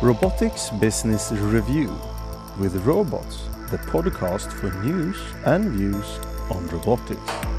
Robotics Business Review with Robots, the podcast for news and views on robotics.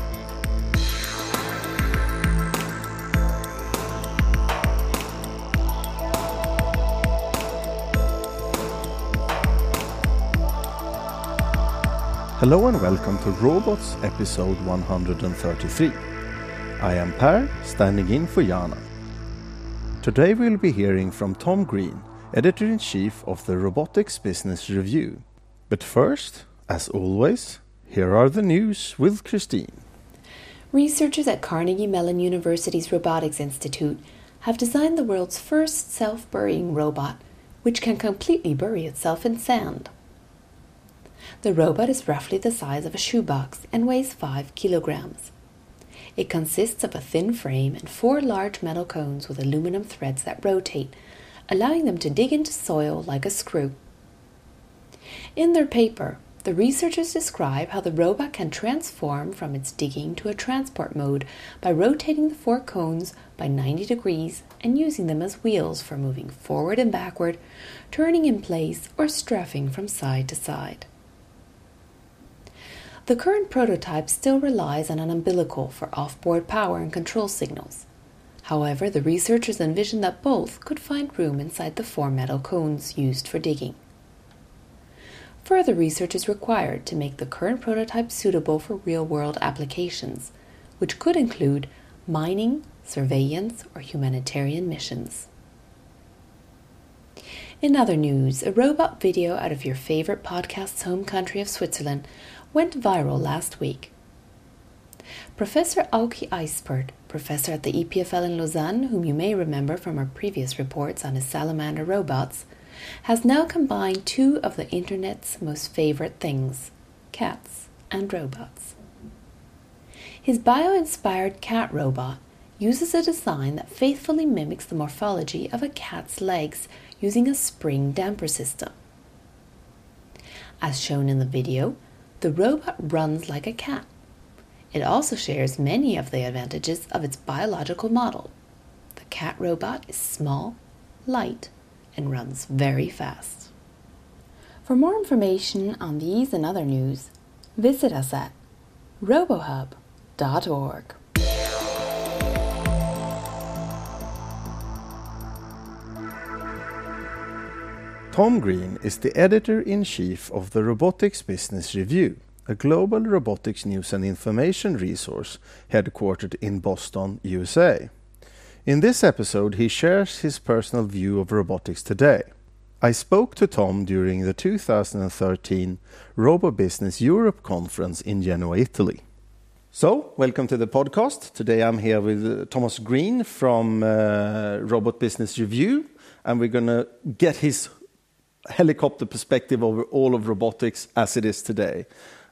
Hello and welcome to Robots episode 133. I am Per, standing in for Jana. Today we'll be hearing from Tom Green, Editor-in-Chief of the Robotics Business Review. But first, as always, here are the news with Christine. Researchers at Carnegie Mellon University's Robotics Institute have designed the world's first self-burying robot, which can completely bury itself in sand. The robot is roughly the size of a shoebox and weighs 5 kilograms. It consists of a thin frame and 4 large metal cones with aluminum threads that rotate, allowing them to dig into soil like a screw. In their paper, the researchers describe how the robot can transform from its digging to a transport mode by rotating the 4 cones by 90 degrees and using them as wheels for moving forward and backward, turning in place, or strafing from side to side. The current prototype still relies on an umbilical for off-board power and control signals. However, the researchers envision that both could find room inside the 4 metal cones used for digging. Further research is required to make the current prototype suitable for real-world applications, which could include mining, surveillance, or humanitarian missions. In other news, a robot video out of your favorite podcast's home country of Switzerland went viral last week. Professor Auke Eispert, professor at the EPFL in Lausanne, whom you may remember from our previous reports on his salamander robots, has now combined 2 of the internet's most favorite things, cats and robots. His bio-inspired cat robot uses a design that faithfully mimics the morphology of a cat's legs using a spring damper system. As shown in the video, the robot runs like a cat. It also shares many of the advantages of its biological model. The cat robot is small, light, and runs very fast. For more information on these and other news, visit us at robohub.org. Tom Green is the Editor-in-Chief of the Robotics Business Review, a global robotics news and information resource headquartered in Boston, USA. In this episode, he shares his personal view of robotics today. I spoke to Tom during the 2013 RoboBusiness Europe conference in Genoa, Italy. So, welcome to the podcast. Today I'm here with Thomas Green from Robot Business Review, and we're going to get his helicopter perspective over all of robotics as it is today.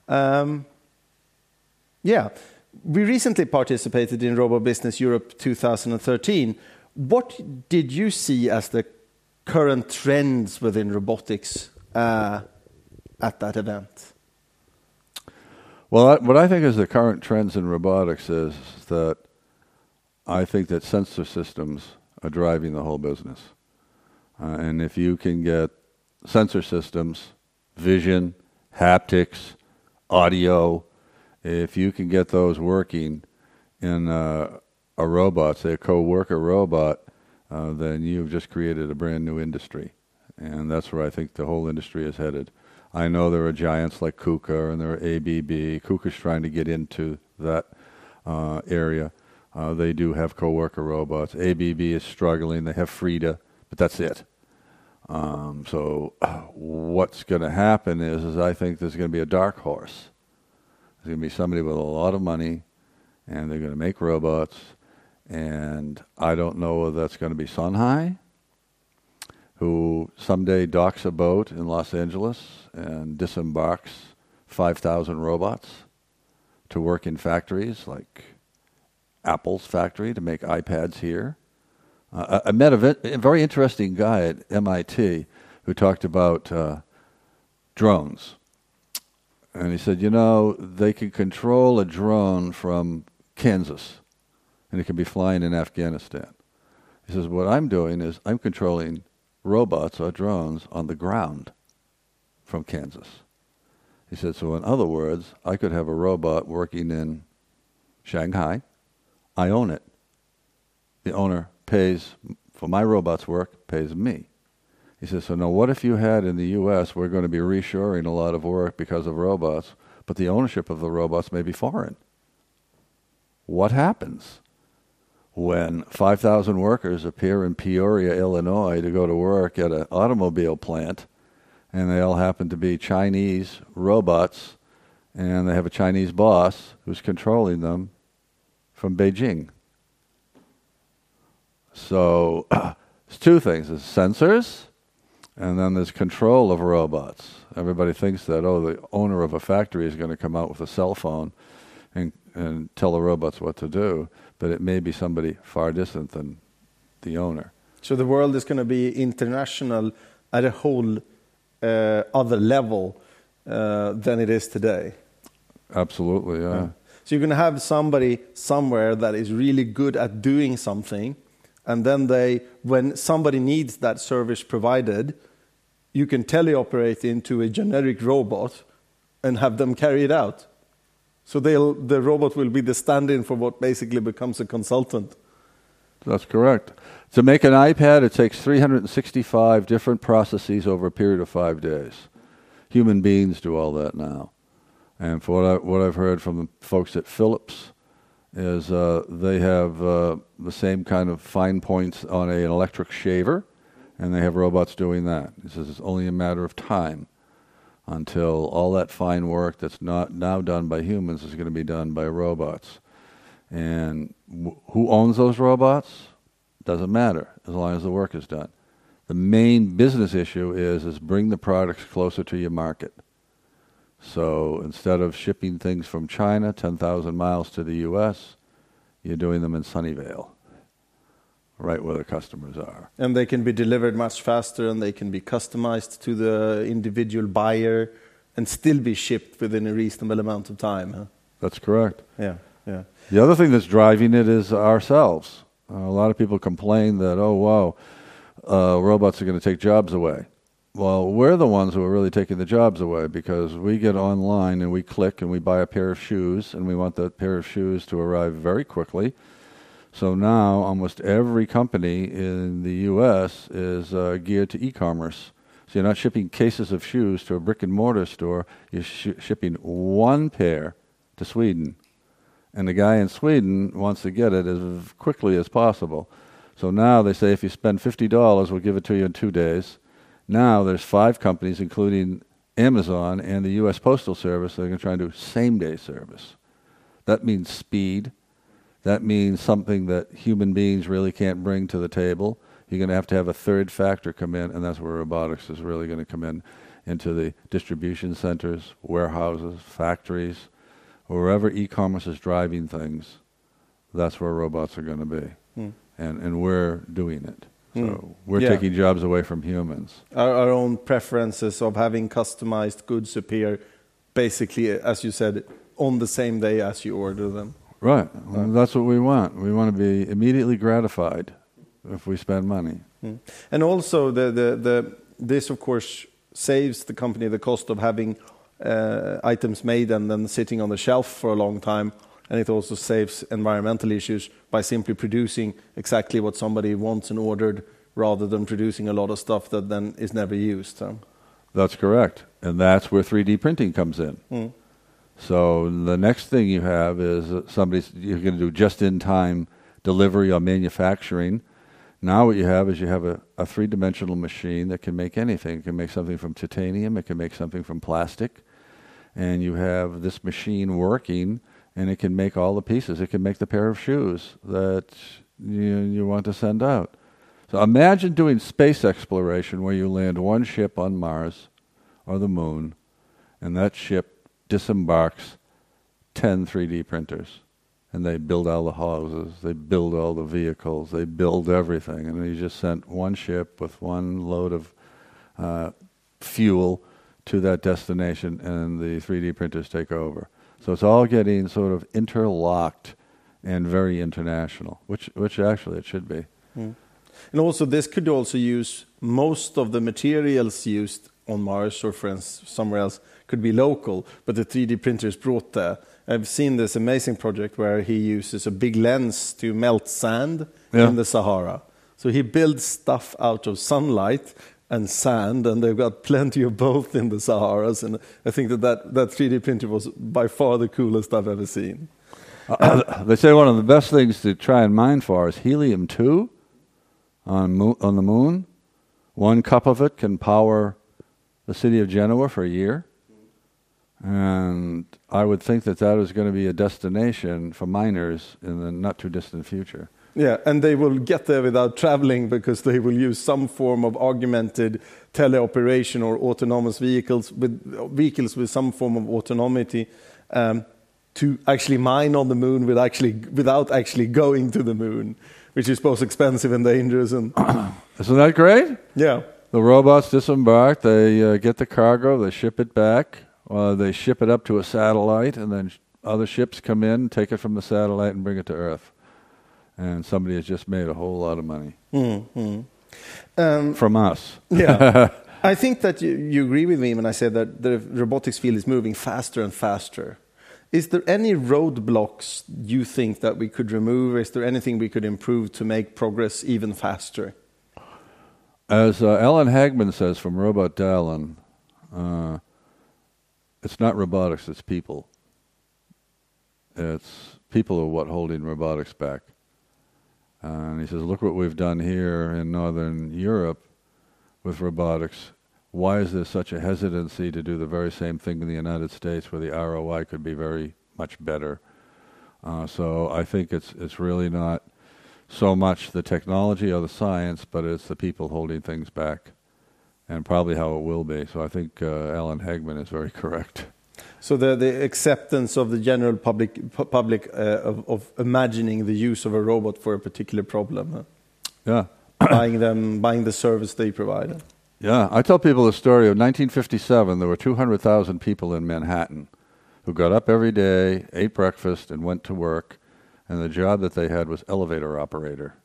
We recently participated in RoboBusiness Europe 2013. What did you see as the current trends within robotics at that event? Well, what I think is the current trends in robotics is that I think that sensor systems are driving the whole business. And if you can get sensor systems, vision, haptics, audio, if you can get those working in a robot, say a co-worker robot, then you've just created a brand new industry. And that's where I think the whole industry is headed. I know there are giants like KUKA and there are ABB. KUKA's trying to get into that area. They do have co-worker robots. ABB is struggling. They have Frida, but that's it. So what's going to happen is I think there's going to be a dark horse. There's going to be somebody with a lot of money, and they're going to make robots, and I don't know whether that's going to be Sunhai, who someday docks a boat in Los Angeles and disembarks 5,000 robots to work in factories like Apple's factory to make iPads here. I met a very interesting guy at MIT who talked about drones. And he said, they can control a drone from Kansas, and it can be flying in Afghanistan. He says, what I'm doing is I'm controlling robots or drones on the ground from Kansas. He said, so in other words, I could have a robot working in Shanghai. I own it. The owner pays for my robot's work, pays me. He says, so now what if you had in the U.S., we're going to be reshoring a lot of work because of robots, but the ownership of the robots may be foreign. What happens when 5,000 workers appear in Peoria, Illinois to go to work at an automobile plant, and they all happen to be Chinese robots, and they have a Chinese boss who's controlling them from Beijing? So it's two things. There's sensors, and then there's control of robots. Everybody thinks that, the owner of a factory is going to come out with a cell phone and tell the robots what to do, but it may be somebody far distant than the owner. So the world is going to be international at a whole other level than it is today. Absolutely, yeah. So you're going to have somebody somewhere that is really good at doing something, and then when somebody needs that service provided, you can teleoperate into a generic robot and have them carry it out. So the robot will be the stand-in for what basically becomes a consultant. That's correct. To make an iPad, it takes 365 different processes over a period of 5 days. Human beings do all that now. And for what I've heard from the folks at Philips is they have the same kind of fine points on an electric shaver, and they have robots doing that. He says it's only a matter of time until all that fine work that's not now done by humans is going to be done by robots. And who owns those robots? Doesn't matter, as long as the work is done. The main business issue is bring the products closer to your market. So instead of shipping things from China 10,000 miles to the U.S., you're doing them in Sunnyvale, right where the customers are. And they can be delivered much faster, and they can be customized to the individual buyer and still be shipped within a reasonable amount of time. Huh? That's correct. Yeah, yeah. The other thing that's driving it is ourselves. A lot of people complain that, robots are going to take jobs away. Well, we're the ones who are really taking the jobs away, because we get online and we click and we buy a pair of shoes, and we want that pair of shoes to arrive very quickly. So now almost every company in the U.S. is geared to e-commerce. So you're not shipping cases of shoes to a brick-and-mortar store. You're shipping one pair to Sweden. And the guy in Sweden wants to get it as quickly as possible. So now they say if you spend $50, we'll give it to you in 2 days. Now there's 5 companies, including Amazon and the U.S. Postal Service, that are going to try and do same-day service. That means speed. That means something that human beings really can't bring to the table. You're going to have a third factor come in, and that's where robotics is really going to come in, into the distribution centers, warehouses, factories, wherever e-commerce is driving things. That's where robots are going to be. And we're doing it. So we're taking jobs away from humans. Our own preferences of having customized goods appear basically, as you said, on the same day as you order them. Right. Well, that's what we want. We want to be immediately gratified if we spend money. And also, this, of course, saves the company the cost of having items made and then sitting on the shelf for a long time. And it also saves environmental issues by simply producing exactly what somebody wants and ordered, rather than producing a lot of stuff that then is never used. That's correct. And that's where 3D printing comes in. So the next thing you have is you're going to do just-in-time delivery or manufacturing. Now what you have is a three-dimensional machine that can make anything. It can make something from titanium. It can make something from plastic. And you have this machine working, and it can make all the pieces. It can make the pair of shoes that you want to send out. So imagine doing space exploration where you land one ship on Mars or the moon, and that ship disembarks 10 3D printers. And they build all the houses, they build all the vehicles, they build everything. And you just sent one ship with one load of fuel to that destination, and the 3D printers take over. So it's all getting sort of interlocked and very international, which actually it should be. And also, this could also use most of the materials used on Mars or, for instance, somewhere else could be local, but the 3D printer is brought there. I've seen this amazing project where he uses a big lens to melt sand in the Sahara. So he builds stuff out of sunlight and sand, and they've got plenty of both in the Saharas. And I think that 3D printer was by far the coolest I've ever seen. They say one of the best things to try and mine for is helium-2 on the moon. 1 cup of it can power the city of Genoa for a year. And I would think that is going to be a destination for miners in the not-too-distant future. Yeah, and they will get there without traveling because they will use some form of augmented teleoperation or autonomous vehicles with some form of autonomy to actually mine on the moon without actually going to the moon, which is both expensive and dangerous. And isn't that great? Yeah. The robots disembark, they get the cargo, they ship it back, they ship it up to a satellite, and then other ships come in, take it from the satellite, and bring it to Earth. And somebody has just made a whole lot of money from us. Yeah. I think that you agree with me when I say that the robotics field is moving faster and faster. Is there any roadblocks you think that we could remove? Is there anything we could improve to make progress even faster? As Alan Hagman says from Robot Dallin, it's not robotics, it's people. It's people are what holding robotics back. And he says, look what we've done here in Northern Europe with robotics. Why is there such a hesitancy to do the very same thing in the United States where the ROI could be very much better? So I think it's really not so much the technology or the science, but it's the people holding things back, and probably how it will be. So I think Alan Hagman is very correct. So the acceptance of the general public of imagining the use of a robot for a particular problem. Yeah. buying the service they provide. Yeah, I tell people the story of 1957. There were 200,000 people in Manhattan who got up every day, ate breakfast, and went to work, and the job that they had was elevator operator.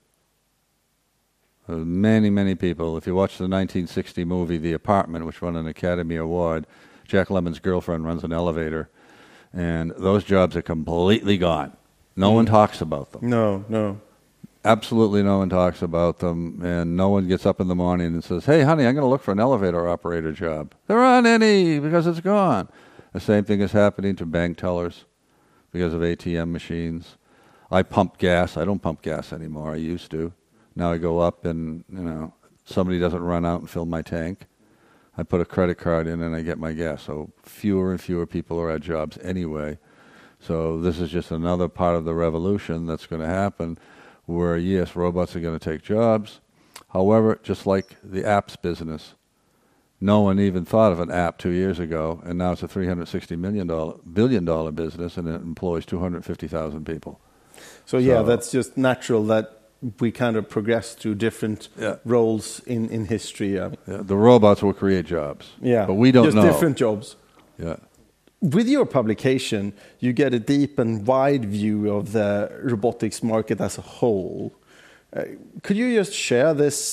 Many, many people. If you watch the 1960 movie The Apartment, which won an Academy Award, Jack Lemmon's girlfriend runs an elevator, and those jobs are completely gone. No one talks about them. No. Absolutely no one talks about them, and no one gets up in the morning and says, hey, honey, I'm going to look for an elevator operator job. There aren't any because it's gone. The same thing is happening to bank tellers because of ATM machines. I pump gas. I don't pump gas anymore. I used to. Now I go up and, somebody doesn't run out and fill my tank. I put a credit card in and I get my gas. So fewer and fewer people are at jobs anyway. So this is just another part of the revolution that's going to happen where, yes, robots are going to take jobs. However, just like the apps business, no one even thought of an app 2 years ago, and now it's a $360 billion business, and it employs 250,000 people. So that's just natural that we kind of progress through different roles in history. The robots will create jobs. Yeah, but we don't know. Just different jobs. Yeah. With your publication, you get a deep and wide view of the robotics market as a whole. Could you just share this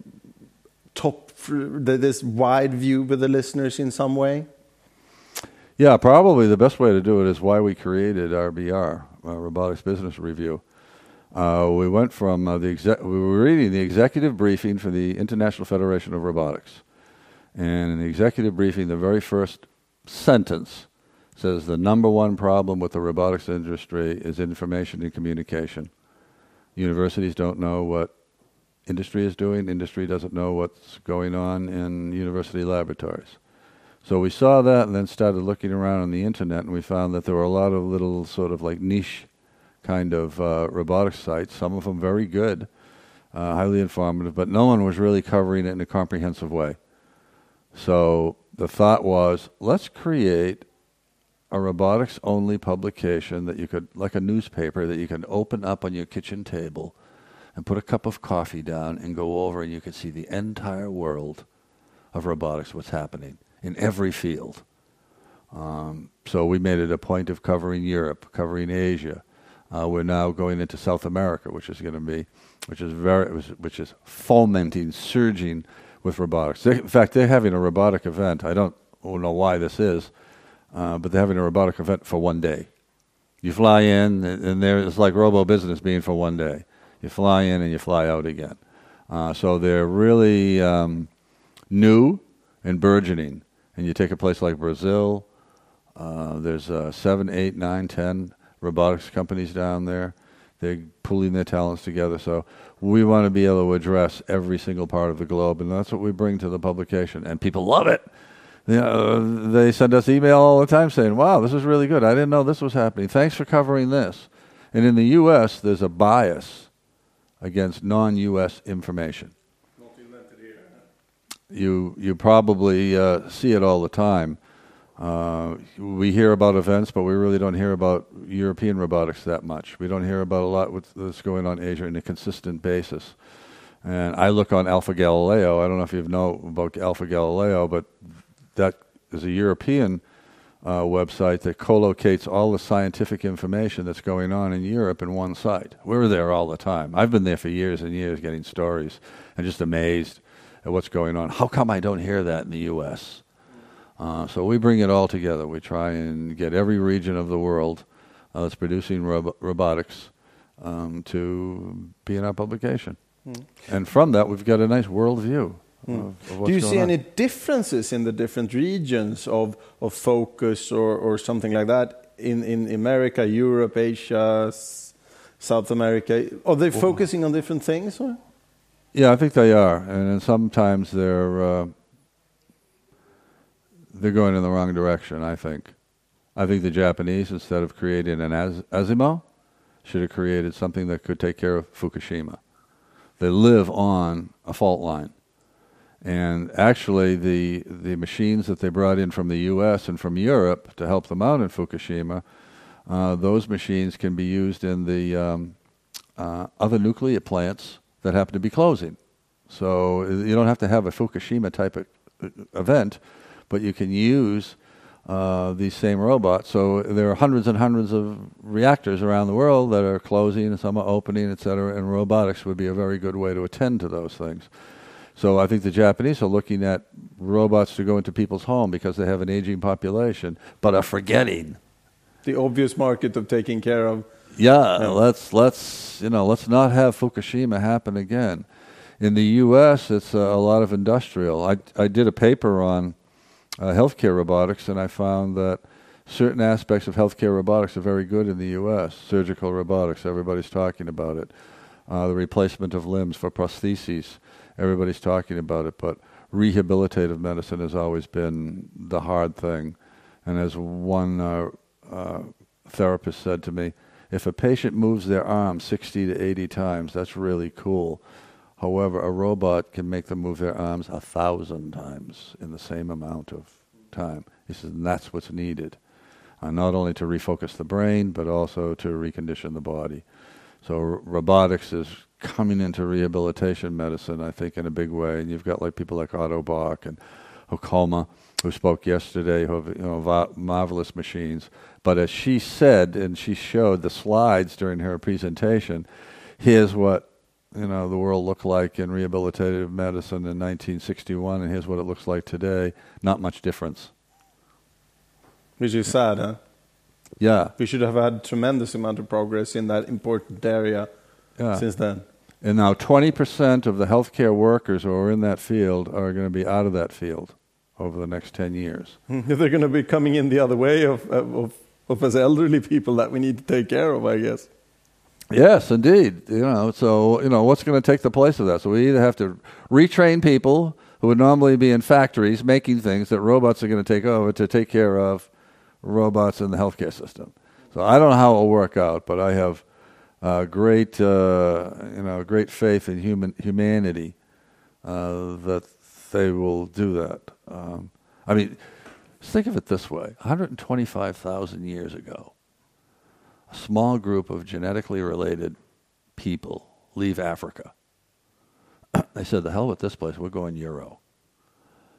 this wide view with the listeners in some way? Yeah, probably the best way to do it is why we created RBR, Robotics Business Review. We went from we were reading the executive briefing for the International Federation of Robotics, and in the executive briefing, the very first sentence says the number one problem with the robotics industry is information and communication. Universities don't know what industry is doing. Industry doesn't know what's going on in university laboratories. So we saw that and then started looking around on the internet, and we found that there were a lot of little sort of like niche kind of robotics sites, some of them very good, highly informative, but no one was really covering it in a comprehensive way. So the thought was, let's create a robotics-only publication that you could, like a newspaper, that you can open up on your kitchen table and put a cup of coffee down and go over, and you could see the entire world of robotics, what's happening in every field. So we made it a point of covering Europe, covering Asia, We're now going into South America, which is fomenting, surging with robotics. In fact, they're having a robotic event. I don't know why this is, but they're having a robotic event for one day. You fly in, and it's like robo business being for one day. You fly in and you fly out again. So they're really new and burgeoning. And you take a place like Brazil, there's 7, 8, 9, 10 robotics companies down there. They're pooling their talents together. So we want to be able to address every single part of the globe, and that's what we bring to the publication. And people love it. They send us email all the time saying, wow, this is really good. I didn't know this was happening. Thanks for covering this. And in the U.S., there's a bias against non-U.S. information. Not invented here. You probably see it all the time. We hear about events, but we really don't hear about European robotics that much. We don't hear about a lot that's going on in Asia on a consistent basis. And I look on Alpha Galileo. I don't know if you know about Alpha Galileo, but that is a European website that co-locates all the scientific information that's going on in Europe in one site. We're there all the time. I've been there for years and years getting stories and just amazed at what's going on. How come I don't hear that in the U.S.? So we bring it all together. We try and get every region of the world that's producing robotics to be in our publication. And from that, we've got a nice world view. Of what's Do you see going any differences in the different regions of focus or something like that in America, Europe, Asia, South America? Are they focusing on different things? Or? Yeah, I think they are, and sometimes they're going in the wrong direction. I think the Japanese, instead of creating an Asimo, should have created something that could take care of Fukushima. They live on a fault line. And actually, the machines that they brought in from the U.S. and from Europe to help them out in Fukushima, those machines can be used in the other nuclear plants that happen to be closing. So you don't have to have a Fukushima type of event, but you can use these same robots. So there are hundreds and hundreds of reactors around the world that are closing and some are opening, et cetera, and robotics would be a very good way to attend to those things. So I think the Japanese are looking at robots to go into people's home because they have an aging population, but are forgetting the obvious market of taking care of. Let's not have Fukushima happen again. In the U.S., it's a lot of industrial. I did a paper on healthcare robotics, and I found that certain aspects of healthcare robotics are very good in the U.S. Surgical robotics, everybody's talking about it. The replacement of limbs for prostheses, everybody's talking about it. But rehabilitative medicine has always been the hard thing. And as one therapist said to me, if a patient moves their arm 60 to 80 times, that's really cool. However, a robot can make them move their arms 1,000 times in the same amount of time. He says, and that's what's needed, not only to refocus the brain, but also to recondition the body. So robotics is coming into rehabilitation medicine, I think, in a big way. And you've got like people like Otto Bach and Hokoma, who spoke yesterday, who have marvelous machines. But as she said, and she showed the slides during her presentation, here's what the world looked like in rehabilitative medicine in 1961, and here's what it looks like today. Not much difference. Which is sad, huh? Yeah. We should have had tremendous amount of progress in that important area since then. And now 20% of the healthcare workers who are in that field are going to be out of that field over the next 10 years. They're going to be coming in the other way of us elderly people that we need to take care of, I guess. Yes, indeed. So what's going to take the place of that? So we either have to retrain people who would normally be in factories making things that robots are going to take over to take care of robots in the healthcare system. So I don't know how it will work out, but I have great faith in humanity that they will do that. Think of it this way: 125,000 years ago, a small group of genetically related people leave Africa. They said, "The hell with this place, we're going Euro,"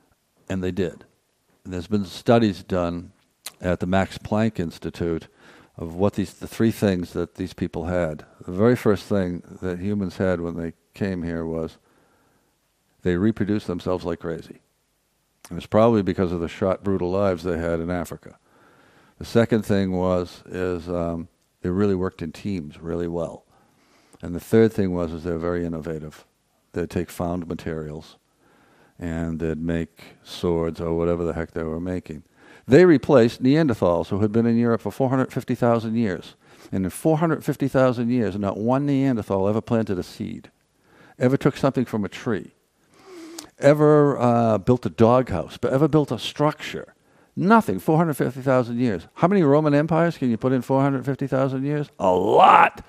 and they did. And there's been studies done at the Max Planck Institute of what the three things that these people had. The very first thing that humans had when they came here was they reproduced themselves like crazy. And it's probably because of the short, brutal lives they had in Africa. The second thing they really worked in teams really well. And the third thing was they're very innovative. They'd take found materials and they'd make swords or whatever the heck they were making. They replaced Neanderthals who had been in Europe for 450,000 years. And in 450,000 years, not one Neanderthal ever planted a seed, ever took something from a tree, ever built a doghouse, but ever built a structure. Nothing. 450,000 years. How many Roman empires can you put in 450,000 years? A lot.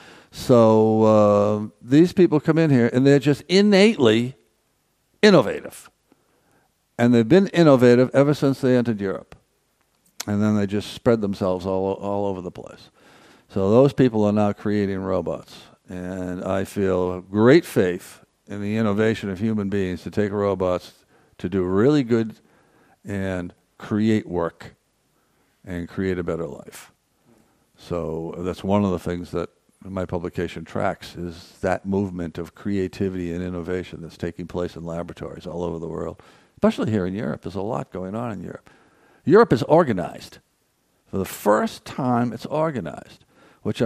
So these people come in here and they're just innately innovative. And they've been innovative ever since they entered Europe. And then they just spread themselves all over the place. So those people are now creating robots. And I feel great faith in the innovation of human beings to take robots to do really good and create work and create a better life. So that's one of the things that my publication tracks, is that movement of creativity and innovation that's taking place in laboratories all over the world, especially here in Europe. There's a lot going on in Europe. Europe is organized. For the first time, it's organized, which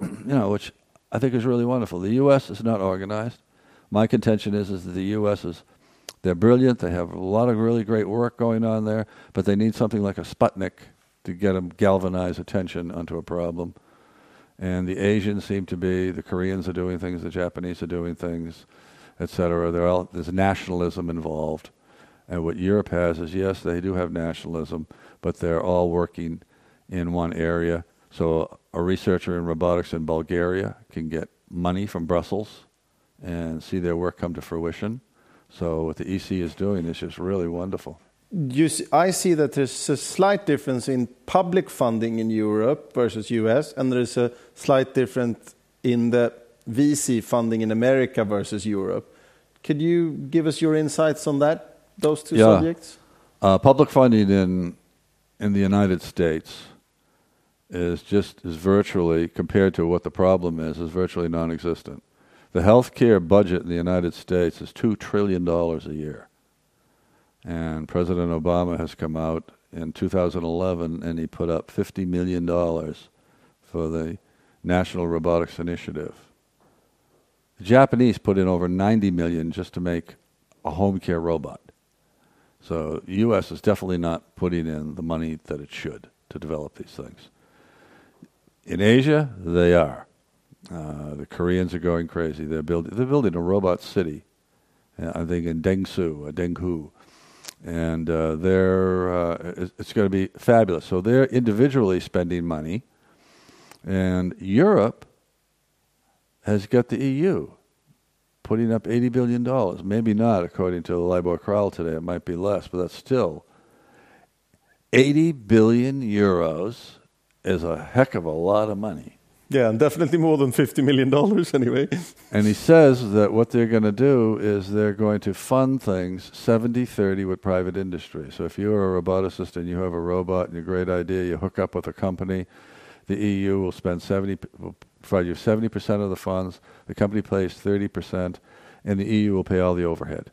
I think is really wonderful. The U.S. is not organized. My contention is that the U.S. they're brilliant. They have a lot of really great work going on there, but they need something like a Sputnik to get them galvanize attention onto a problem. And the Asians seem to be, the Koreans are doing things, the Japanese are doing things, etc. There's nationalism involved. And what Europe has is, yes, they do have nationalism, but they're all working in one area. So a researcher in robotics in Bulgaria can get money from Brussels and see their work come to fruition. So what the EC is doing is just really wonderful. I see that there's a slight difference in public funding in Europe versus US, and there's a slight difference in the VC funding in America versus Europe. Could you give us your insights on that, those two subjects? Public funding in the United States is virtually, compared to what the problem is virtually non-existent. The healthcare budget in the United States is $2 trillion a year. And President Obama has come out in 2011 and he put up $50 million for the National Robotics Initiative. The Japanese put in over $90 million just to make a home care robot. So the U.S. is definitely not putting in the money that it should to develop these things. In Asia, they are. The Koreans are going crazy. They're building a robot city, I think in Denghu. And it's going to be fabulous. So they're individually spending money. And Europe has got the EU putting up $80 billion. Maybe not, according to the LIBOR Crowell today. It might be less, but that's still 80 billion euros is a heck of a lot of money. Yeah, and definitely more than $50 million anyway. And he says that what they're going to do is they're going to fund things 70-30 with private industry. So if you're a roboticist and you have a robot and a great idea, you hook up with a company, the EU will provide you 70% of the funds, the company pays 30%, and the EU will pay all the overhead.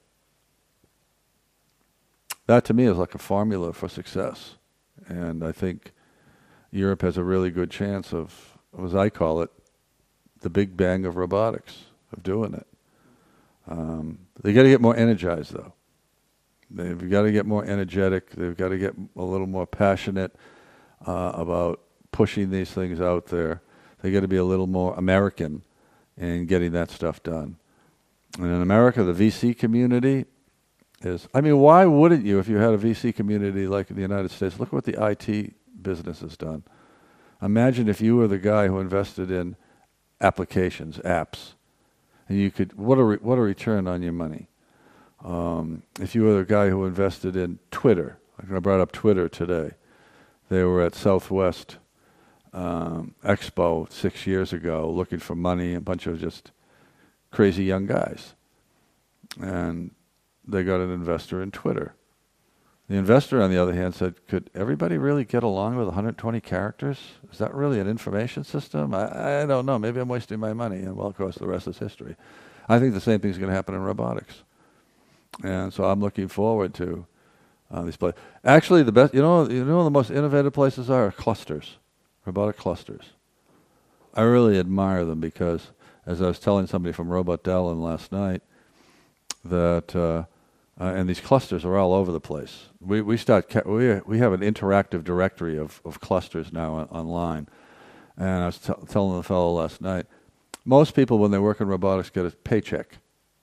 That to me is like a formula for success. And I think Europe has a really good chance of, as I call it, the big bang of robotics, of doing it. They got to get more energized, though. They've got to get more energetic. They've got to get a little more passionate about pushing these things out there. They got to be a little more American in getting that stuff done. And in America, the VC community is, why wouldn't you, if you had a VC community like in the United States? Look what the IT business has done. Imagine if you were the guy who invested in applications, apps, and you could, what a return on your money. If you were the guy who invested in Twitter, I brought up Twitter today. They were at Southwest Expo 6 years ago looking for money, a bunch of just crazy young guys. And they got an investor in Twitter. The investor, on the other hand, said, could everybody really get along with 120 characters? Is that really an information system? I don't know. Maybe I'm wasting my money. And, well, of course, the rest is history. I think the same thing is going to happen in robotics. And so I'm looking forward to these places. Actually, the best, the most innovative places are clusters, robotic clusters. I really admire them because, as I was telling somebody from Robot Dallin last night, that and these clusters are all over the place. We have an interactive directory of clusters now online, and I was telling the fellow last night, most people when they work in robotics get a paycheck.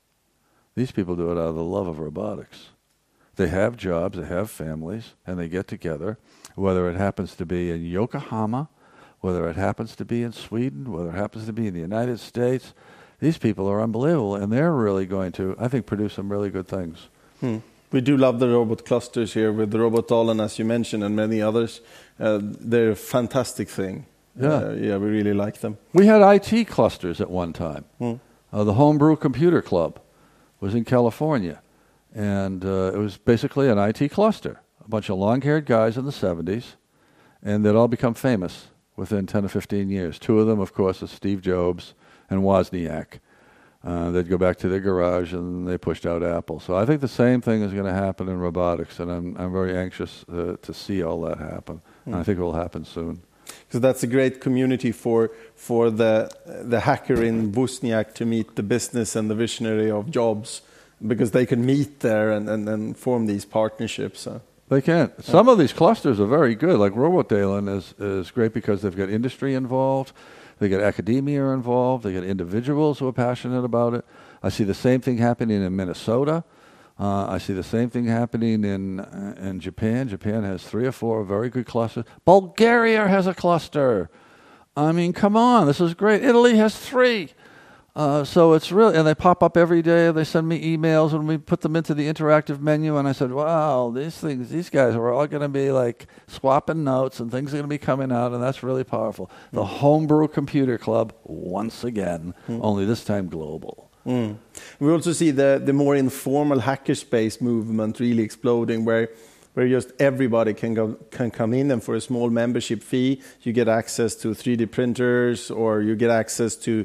These people do it out of the love of robotics. They have jobs, they have families, and they get together, whether it happens to be in Yokohama, whether it happens to be in Sweden, whether it happens to be in the United States. These people are unbelievable, and they're really going to, I think, produce some really good things. We do love the robot clusters here with the Robot Dallin, as you mentioned, and many others. They're a fantastic thing. We really like them. We had IT clusters at one time. The Homebrew Computer Club was in California, and it was basically an IT cluster. A bunch of long-haired guys in the 70s, and they'd all become famous within 10 or 15 years. Two of them, of course, are Steve Jobs and Wozniak. They'd go back to their garage and they pushed out Apple. So I think the same thing is going to happen in robotics, and I'm very anxious to see all that happen. And I think it will happen soon. So that's a great community for the hacker in Wozniak to meet the business and the visionary of Jobs, because they can meet there and form these partnerships. They can. Some of these clusters are very good. Like Robot Dallin is great because they've got industry involved. They get academia involved. They get individuals who are passionate about it. I see the same thing happening in Minnesota. I see the same thing happening in Japan. Japan has 3 or 4 very good clusters. Bulgaria has a cluster. I mean, come on, this is great. Italy has 3. So it's really, and they pop up every day. They send me emails, and we put them into the interactive menu. And I said, wow, these guys are all going to be like swapping notes, and things are going to be coming out, and that's really powerful. The Homebrew Computer Club, once again, only this time global. We also see the more informal hackerspace movement really exploding, where just everybody can come in, and for a small membership fee, you get access to 3D printers, or you get access to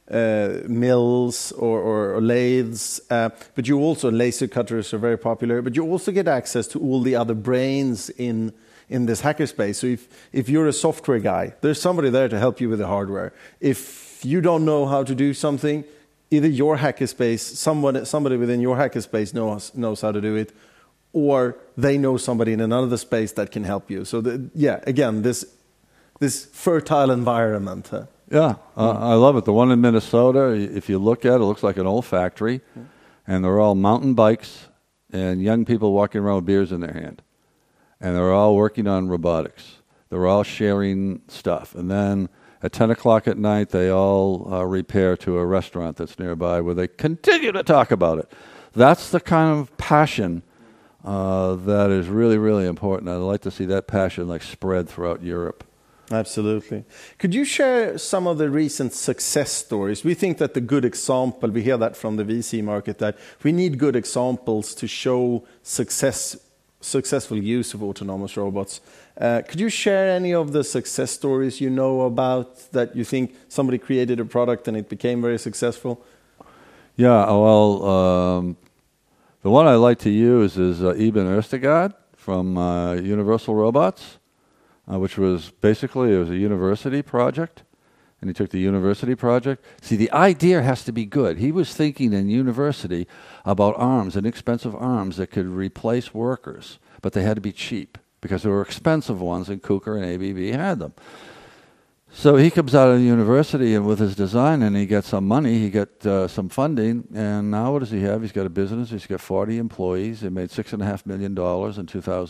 mills or lathes, but you also, laser cutters are very popular, but you also get access to all the other brains in this hackerspace. So if you're a software guy, there's somebody there to help you with the hardware. If you don't know how to do something, either your hackerspace, somebody within your hackerspace knows how to do it, or they know somebody in another space that can help you. So again, this fertile environment. I love it. The one in Minnesota, if you look at it, it looks like an old factory, and they're all mountain bikes and young people walking around with beers in their hand. And they're all working on robotics. They're all sharing stuff. And then at 10 o'clock at night, they all repair to a restaurant that's nearby where they continue to talk about it. That's the kind of passion that is really, really important. I'd like to see that passion spread throughout Europe. Absolutely. Could you share some of the recent success stories? We think that the good example, we hear that from the VC market, that we need good examples to show successful use of autonomous robots. Could you share any of the success stories you know about that you think somebody created a product and it became very successful? Yeah, well, the one I like to use is Eben Ørstegård from Universal Robots. Which was basically, it was a university project, and he took the university project. See, the idea has to be good. He was thinking in university about arms, inexpensive arms that could replace workers, but they had to be cheap because there were expensive ones, and Kuker and ABB had them. So he comes out of the university and with his design, and he gets some money, he gets some funding, and now what does he have? He's got a business, he's got 40 employees, he made $6.5 million in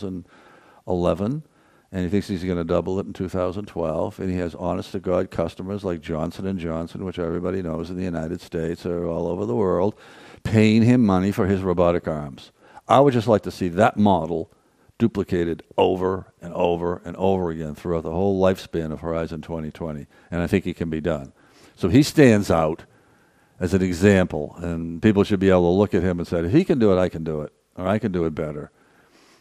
2011. And he thinks he's going to double it in 2012. And he has honest-to-God customers like Johnson & Johnson, which everybody knows in the United States or all over the world, paying him money for his robotic arms. I would just like to see that model duplicated over and over and over again throughout the whole lifespan of Horizon 2020. And I think it can be done. So he stands out as an example. And people should be able to look at him and say, if he can do it, I can do it. Or I can do it better.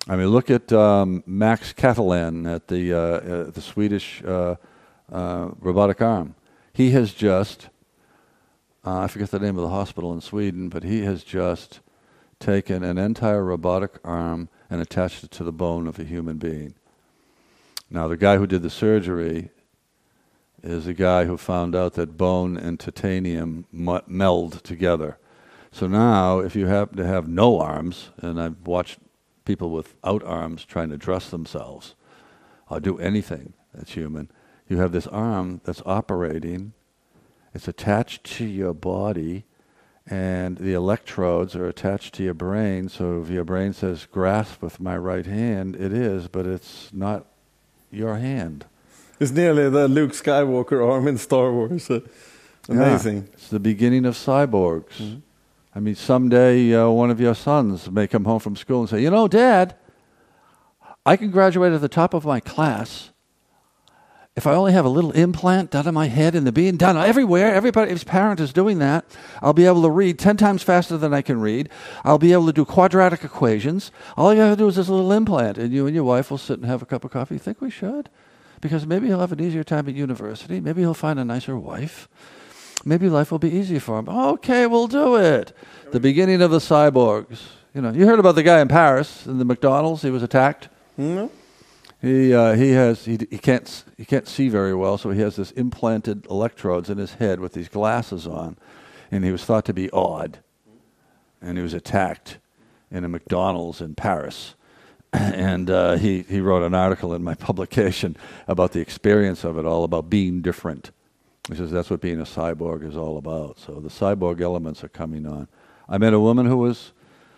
I mean, look at Max Catalan at the Swedish robotic arm. He has just, I forget the name of the hospital in Sweden, but he has just taken an entire robotic arm and attached it to the bone of a human being. Now, the guy who did the surgery is a guy who found out that bone and titanium meld together. So now, if you happen to have no arms, and I've watched people without arms trying to dress themselves or do anything that's human, you have this arm that's operating, it's attached to your body, and the electrodes are attached to your brain, so if your brain says, grasp with my right hand, it is, but it's not your hand. It's nearly the Luke Skywalker arm in Star Wars. Amazing. Yeah, it's the beginning of cyborgs. Mm-hmm. I mean, someday one of your sons may come home from school and say, you know, Dad, I can graduate at the top of my class if I only have a little implant done on my head and the being done everywhere. Everybody's parent is doing that. I'll be able to read 10 times faster than I can read. I'll be able to do quadratic equations. All you have to do is this little implant, and you and your wife will sit and have a cup of coffee. You think we should? Because maybe he'll have an easier time at university. Maybe he'll find a nicer wife. Maybe life will be easy for him. Okay, we'll do it. The beginning of the cyborgs. You know, you heard about the guy in Paris in the McDonald's. He was attacked. No. He can't see very well, so he has this implanted electrodes in his head with these glasses on, and he was thought to be odd, and he was attacked in a McDonald's in Paris, and he wrote an article in my publication about the experience of it all, about being different. He says that's what being a cyborg is all about. So the cyborg elements are coming on. I met a woman who was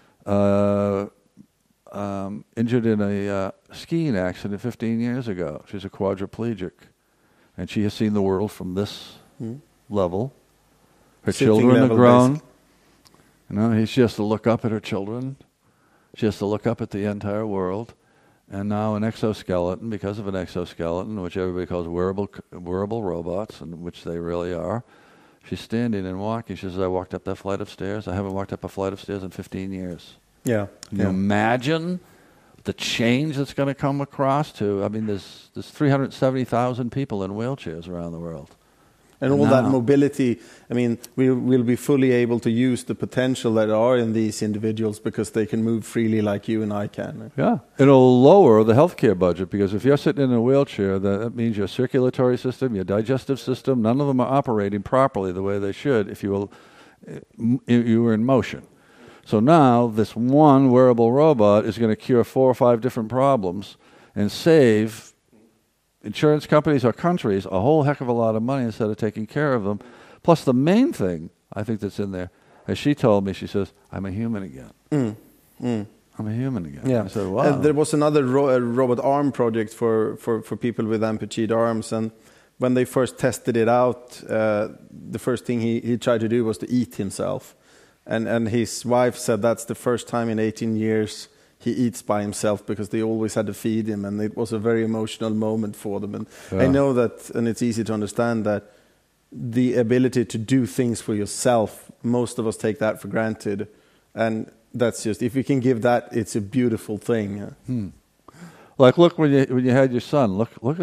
injured in a skiing accident 15 years ago. She's a quadriplegic, and she has seen the world from this level. Her children are grown. Basically. You know, she has to look up at her children. She has to look up at the entire world. And now an exoskeleton, because of an exoskeleton, which everybody calls wearable robots, and which they really are, she's standing and walking. She says, I walked up that flight of stairs. I haven't walked up a flight of stairs in 15 years. Yeah. Can you imagine the change that's going to come across to, I mean, there's 370,000 people in wheelchairs around the world. And all that mobility, I mean, we'll be fully able to use the potential that are in these individuals because they can move freely like you and I can. Yeah. It'll lower the healthcare budget because if you're sitting in a wheelchair, that means your circulatory system, your digestive system, none of them are operating properly the way they should if you were in motion. So now this one wearable robot is going to cure 4 or 5 different problems and save insurance companies or countries a whole heck of a lot of money instead of taking care of them. Plus the main thing I think that's in there, as she told me, she says, I'm a human again. I'm a human again. Yeah. I said, wow. There was another robot arm project for people with amputated arms, and when they first tested it out, the first thing he tried to do was to eat himself. And his wife said that's the first time in 18 years he eats by himself because they always had to feed him, and it was a very emotional moment for them. And yeah. I know that, and it's easy to understand that the ability to do things for yourself, most of us take that for granted. And that's just, if you can give that, it's a beautiful thing. Like, look, when you had your son, look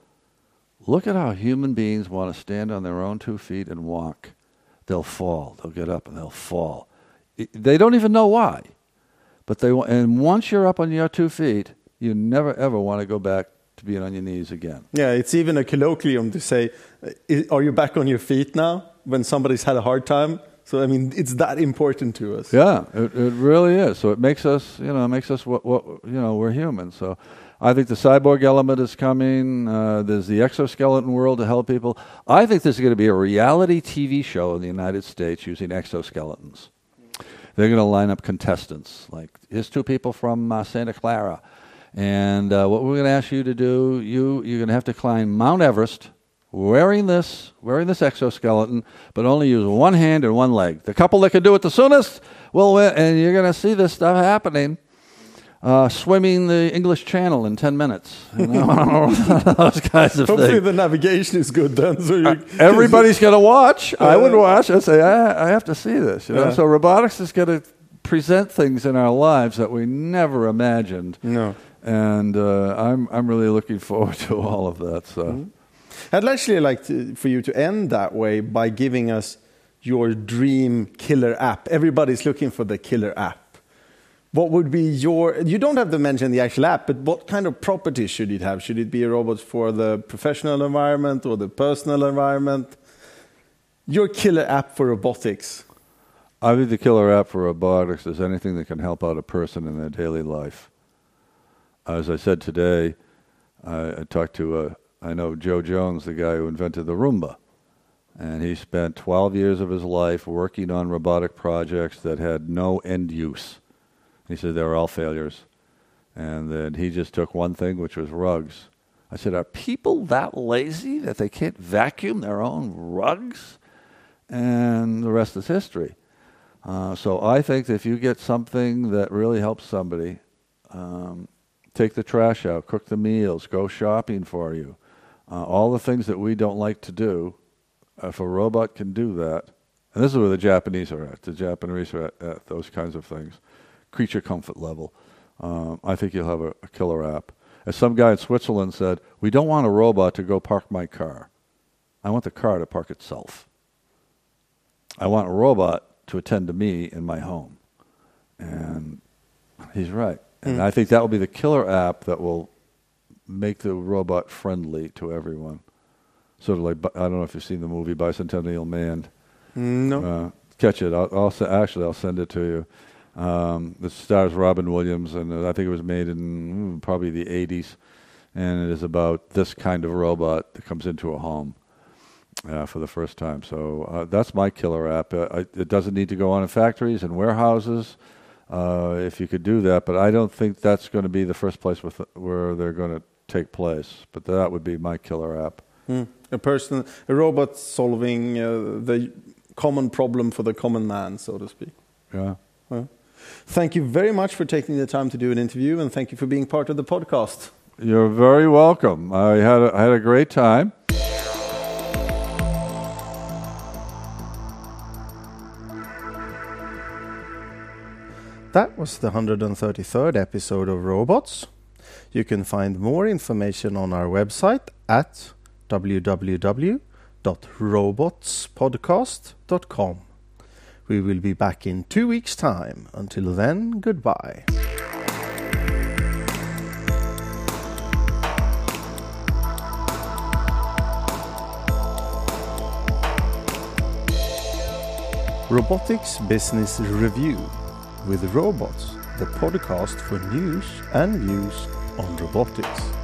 at how human beings want to stand on their own 2 feet and walk. They'll fall. They'll get up and they'll fall. They don't even know why. But and once you're up on your 2 feet, you never ever want to go back to being on your knees again. Yeah, it's even a colloquium to say, are you back on your feet now? When somebody's had a hard time. So, I mean, it's that important to us. Yeah, it really is. So it makes us, what we're human. So I think the cyborg element is coming. There's the exoskeleton world to help people. I think there's going to be a reality TV show in the United States using exoskeletons. They're going to line up contestants. Like, here's 2 people from Santa Clara. And what we're going to ask you to do, you're going to have to climb Mount Everest wearing this exoskeleton, but only use 1 hand and 1 leg. The couple that can do it the soonest will win, and you're going to see this stuff happening. Swimming the English Channel in 10 minutes. You know? Those kinds of Hopefully things. the navigation is good then. So everybody's going to watch. I would watch. I'd say, I have to see this. You know? So robotics is going to present things in our lives that we never imagined. No. And I'm really looking forward to all of that. So, I'd actually like for you to end that way by giving us your dream killer app. Everybody's looking for the killer app. What would be you don't have to mention the actual app, but what kind of properties should it have? Should it be a robot for the professional environment or the personal environment? Your killer app for robotics. I think the killer app for robotics is anything that can help out a person in their daily life. As I said today, I talked to, I know Joe Jones, the guy who invented the Roomba. And he spent 12 years of his life working on robotic projects that had no end use. He said they were all failures. And then he just took one thing, which was rugs. I said, are people that lazy that they can't vacuum their own rugs? And the rest is history. So I think that if you get something that really helps somebody, take the trash out, cook the meals, go shopping for you, all the things that we don't like to do, if a robot can do that, and this is where the Japanese are at. The Japanese are at those kinds of things. Creature comfort level. I think you'll have a killer app. As some guy in Switzerland said, we don't want a robot to go park my car. I want the car to park itself. I want a robot to attend to me in my home. And he's right. And I think that will be the killer app that will make the robot friendly to everyone. Sort of like, I don't know if you've seen the movie Bicentennial Man. No. Catch it. I'll send it to you. It stars Robin Williams, and I think it was made in probably the 80s. And it is about this kind of robot that comes into a home for the first time. So that's my killer app. It doesn't need to go on in factories and warehouses if you could do that. But I don't think that's going to be the first place where they're going to take place. But that would be my killer app. A robot solving the common problem for the common man, so to speak. Yeah. Well, thank you very much for taking the time to do an interview, and thank you for being part of the podcast. You're very welcome. I had a great time. That was the 133rd episode of Robots. You can find more information on our website at www.robotspodcast.com. We will be back in 2 weeks' time. Until then, goodbye. Robotics Business Review with Robots, the podcast for news and views on robotics.